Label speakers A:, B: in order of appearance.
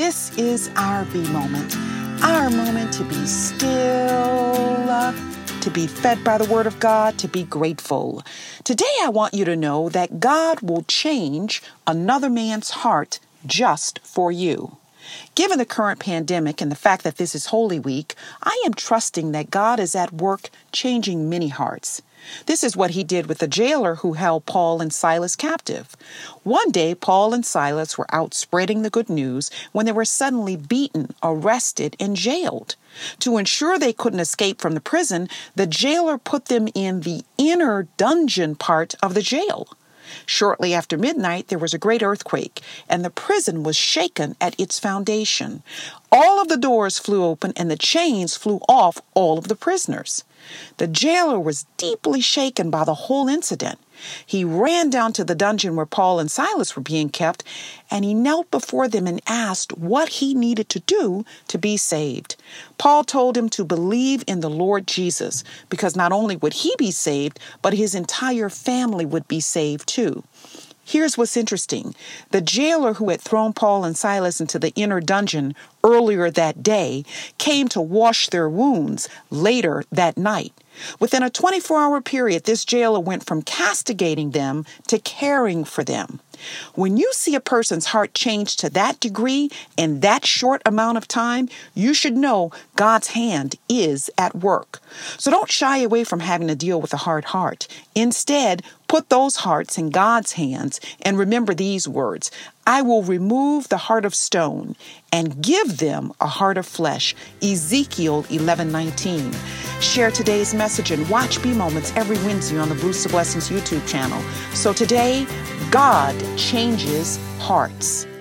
A: This is our B moment, our moment to be still, to be fed by the Word of God, to be grateful. Today I want you to know that God will change another man's heart just for you. Given the current pandemic and the fact that this is Holy Week, I am trusting that God is at work changing many hearts. This is what he did with the jailer who held Paul and Silas captive. One day, Paul and Silas were out spreading the good news when they were suddenly beaten, arrested, and jailed. To ensure they couldn't escape from the prison, the jailer put them in the inner dungeon part of the jail. Shortly after midnight, there was a great earthquake, and the prison was shaken at its foundation. All of the doors flew open, and the chains flew off all of the prisoners. The jailer was deeply shaken by the whole incident. He ran down to the dungeon where Paul and Silas were being kept, and he knelt before them and asked what he needed to do to be saved. Paul told him to believe in the Lord Jesus, because not only would he be saved, but his entire family would be saved too. Here's what's interesting. The jailer who had thrown Paul and Silas into the inner dungeon earlier that day came to wash their wounds later that night. Within a 24-hour period, this jailer went from castigating them to caring for them. When you see a person's heart change to that degree in that short amount of time, you should know God's hand is at work. So don't shy away from having to deal with a hard heart. Instead, put those hearts in God's hands and remember these words: I will remove the heart of stone and give them a heart of flesh. Ezekiel 11:19. Share today's message and watch B Moments every Wednesday on the Boost of Blessings YouTube channel. So today, God changes hearts.